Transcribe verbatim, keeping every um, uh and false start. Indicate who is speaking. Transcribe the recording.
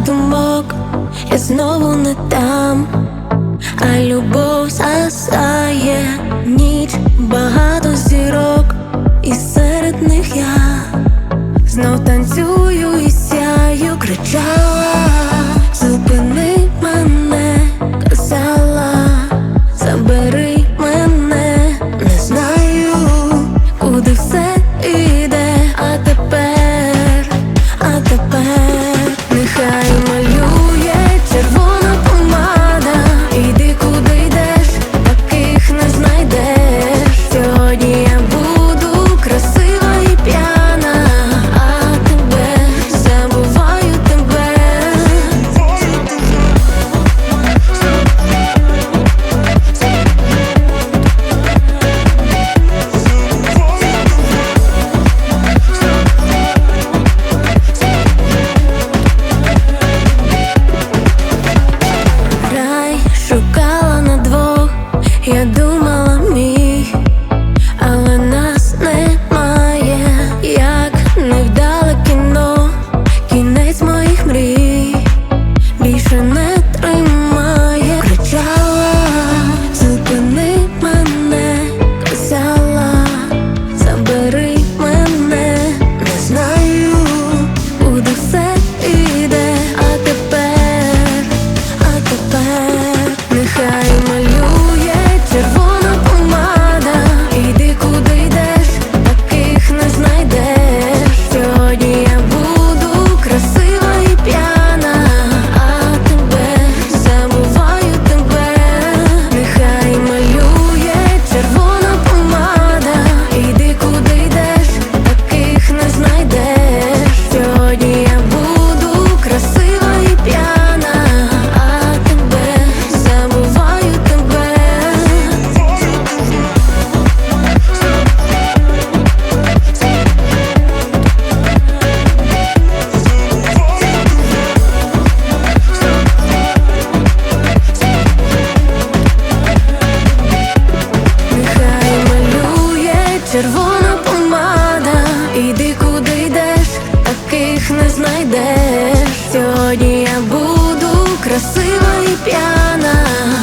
Speaker 1: думок, я знову не там, а любов засає ніч, багато зірок, і серед них я знов танцюю і сяю, кричала: зупини мене, казала, забери мене, не знаю, куди все іде, а тепер, а тепер нехай малює червона помада. Іди куди йдеш, таких не знайдеш. Сьогодні я буду красива і п'яна, а тебе забуваю тебе. Рай шукала на двох, я думала мій, але нас немає, як невдале кіно, кінець моїх мрій більше не тримає. Кричала: зупини мене, казала, забери мене, не знаю, куди все іде, а тепер, а тепер нехай малює червона помада. Іди куди йдеш, таких не знайдеш. Сьогодні я буду красива і п'яна, а тебе забуваю тебе. Нехай малює червона помада. Іди куди йдеш, таких не знайдеш. Сьогодні я буду красива і п'яна, а тебе забуваю тебе. Нехай малює червона помада. Іди куди йдеш, таких не знайдеш. Сьогодні я буду красива і п'яна,